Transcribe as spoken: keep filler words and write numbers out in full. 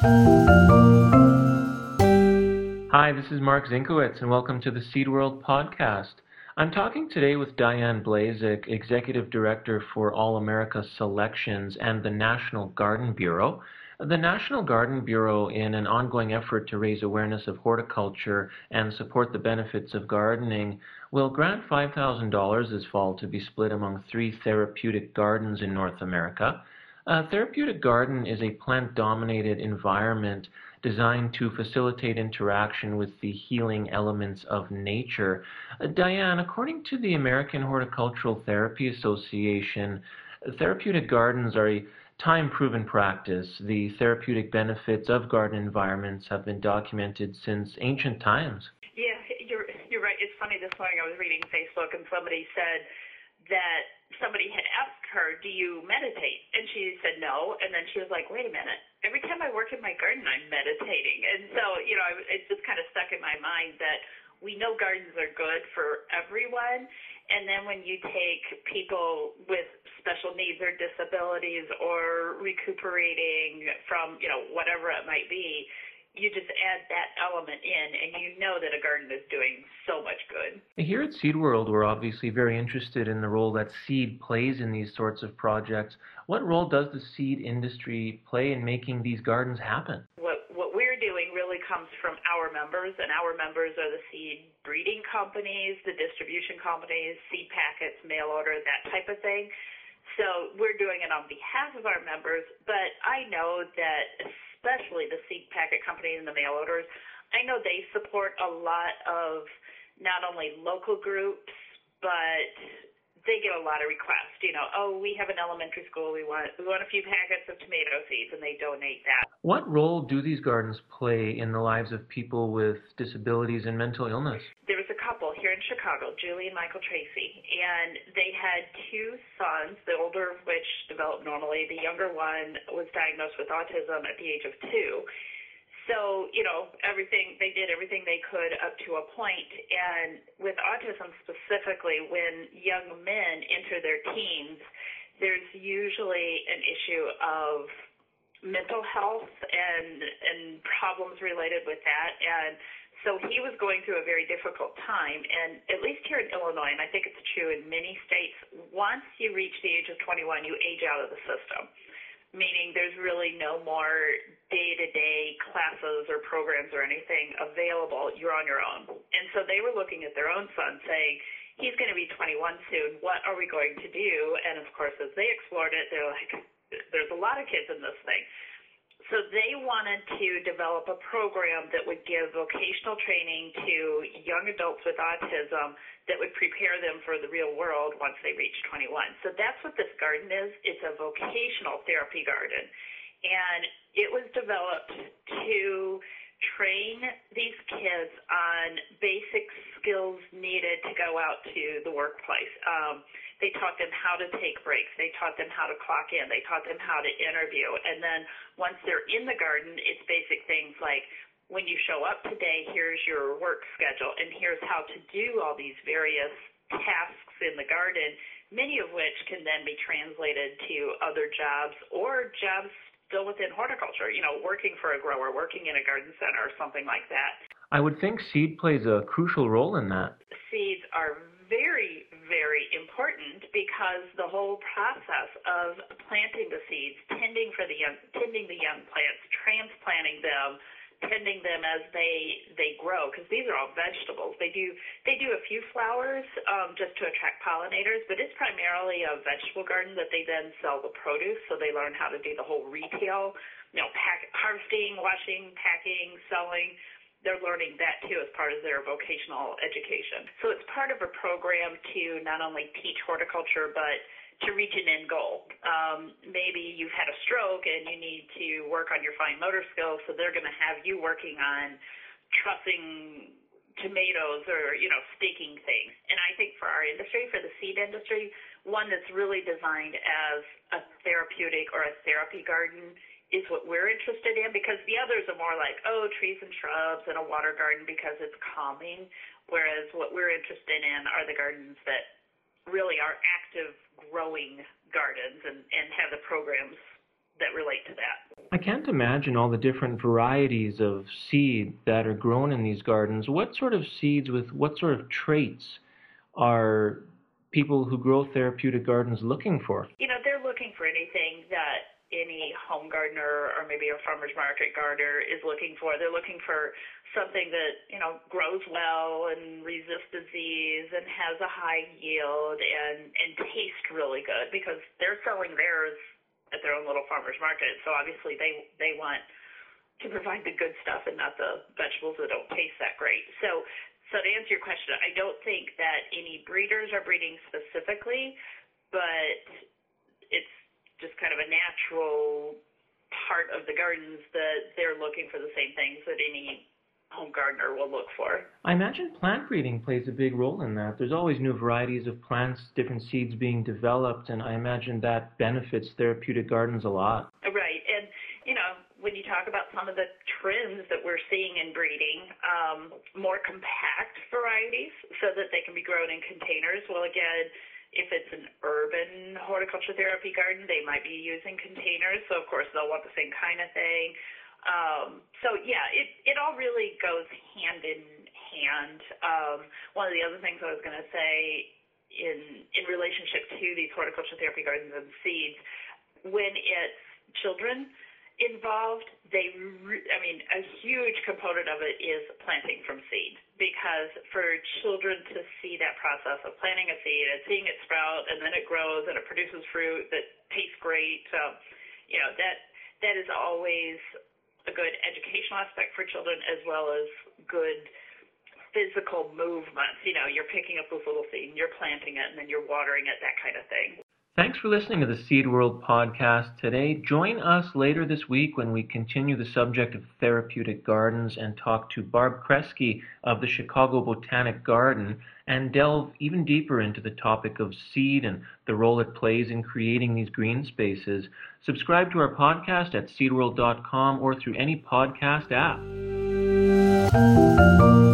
Hi, this is Mark Zinkowitz, and welcome to the Seed World podcast. I'm talking today with Diane Blazek, Executive Director for All America Selections and the National Garden Bureau. The National Garden Bureau, in an ongoing effort to raise awareness of horticulture and support the benefits of gardening, will grant five thousand dollars this fall to be split among three therapeutic gardens in North America. A therapeutic garden is a plant-dominated environment designed to facilitate interaction with the healing elements of nature. Uh, Diane, according to the American Horticultural Therapy Association, therapeutic gardens are a time-proven practice. The therapeutic benefits of garden environments have been documented since ancient times. Yeah, you're you're right. It's funny, this morning I was reading Facebook and somebody said that somebody had asked her, do you meditate? And she said no. And then she was like, wait a minute. Every time I work in my garden, I'm meditating. And so, you know, it just kind of stuck in my mind that we know gardens are good for everyone. And then when you take people with special needs or disabilities or recuperating from, you know, whatever it might be, you just add that element in, and you know that a garden is doing so much good. Here at Seed World, we're obviously very interested in the role that seed plays in these sorts of projects. What role does the seed industry play in making these gardens happen? What what we're doing really comes from our members, and our members are the seed breeding companies, the distribution companies, seed packets, mail order, that type of thing. So we're doing it on behalf of our members, but I know that especially the seed packet companies and the mail orders, I know they support a lot of not only local groups, but they get a lot of requests. You know, oh, we have an elementary school, we want we want a few packets of tomato seeds, and they donate that. What role do these gardens play in the lives of people with disabilities and mental illness? There was a couple here in Chicago, Julie and Michael Tracy, and they had two sons, the older of which developed normally. The younger one was diagnosed with autism at the age of two. So, you know, everything, they did everything they could up to a point. And with autism specifically, when young men enter their teens, there's usually an issue of mental health and and problems related with that. And so he was going through a very difficult time. And at least here in Illinois, and I think it's true in many states, once you reach the age of twenty-one, you age out of the system, meaning there's really no more day-to-day classes or programs or anything available. You're on your own. And so they were looking at their own son saying, he's going to be twenty-one soon. What are we going to do? And of course, as they explored it, they're like, there's a lot of kids in this thing. So they wanted to develop a program that would give vocational training to young adults with autism that would prepare them for the real world once they reach twenty-one. So that's what this garden is. It's a vocational therapy garden. And it was developed to train these kids on basic skills needed to go out to the workplace. Um, They taught them how to take breaks. They taught them how to clock in. They taught them how to interview. And then once they're in the garden, it's basic things like, when you show up today, here's your work schedule, and here's how to do all these various tasks in the garden, many of which can then be translated to other jobs or jobs still within horticulture, you know, working for a grower, working in a garden center or something like that. I would think seed plays a crucial role in that. Seeds are very, very important because the whole process of planting the seeds, tending for the young, tending the young plants, transplanting them, tending them as they they grow, because these are all vegetables. They do they do a few flowers um, just to attract pollinators, but it's primarily a vegetable garden that they then sell the produce. So they learn how to do the whole retail, you know, pack, harvesting, washing, packing, selling. They're learning that, too, as part of their vocational education. So it's part of a program to not only teach horticulture, but to reach an end goal. Um, maybe you've had a stroke and you need to work on your fine motor skills, so they're going to have you working on trussing tomatoes or, you know, staking things. And I think for our industry, for the seed industry, one that's really designed as a therapeutic or a therapy garden is what we're interested in, because the others are more like, oh, trees and shrubs and a water garden because it's calming, whereas what we're interested in are the gardens that really are active growing gardens and, and have the programs that relate to that. I can't imagine all the different varieties of seed that are grown in these gardens. What sort of seeds with what sort of traits are people who grow therapeutic gardens looking for? You know, they're looking for anything that any home gardener or maybe a farmer's market gardener is looking for. They're looking for something that, you know, grows well and resists disease and has a high yield and, and tastes really good, because they're selling theirs at their own little farmer's market. So obviously they, they want to provide the good stuff and not the vegetables that don't taste that great. So So to answer your question, I don't think that any breeders are breeding specifically, but it's just kind of a natural part of the gardens that they're looking for the same things that any home gardener will look for. I imagine plant breeding plays a big role in that. There's always new varieties of plants, different seeds being developed, and I imagine that benefits therapeutic gardens a lot. Right, and you know, when you talk about some of the trends that we're seeing in breeding, um, more compact varieties so that they can be grown in containers. Well, again, if it's an urban horticulture therapy garden, they might be using containers. So, of course, they'll want the same kind of thing. Um, so, yeah, it, it all really goes hand in hand. Um, one of the other things I was going to say in, in relationship to these horticulture therapy gardens and seeds, when it's children involved, they, re- I mean, a huge component of it is planting from seed, because for children to see that process of planting a seed and seeing it sprout and then it grows and it produces fruit that tastes great, um, you know, that that is always a good educational aspect for children, as well as good physical movements. You know, you're picking up this little seed and you're planting it and then you're watering it, that kind of thing. Thanks for listening to the Seed World podcast today. Join us later this week when we continue the subject of therapeutic gardens and talk to Barb Kresge of the Chicago Botanic Garden and delve even deeper into the topic of seed and the role it plays in creating these green spaces. Subscribe to our podcast at seed world dot com or through any podcast app.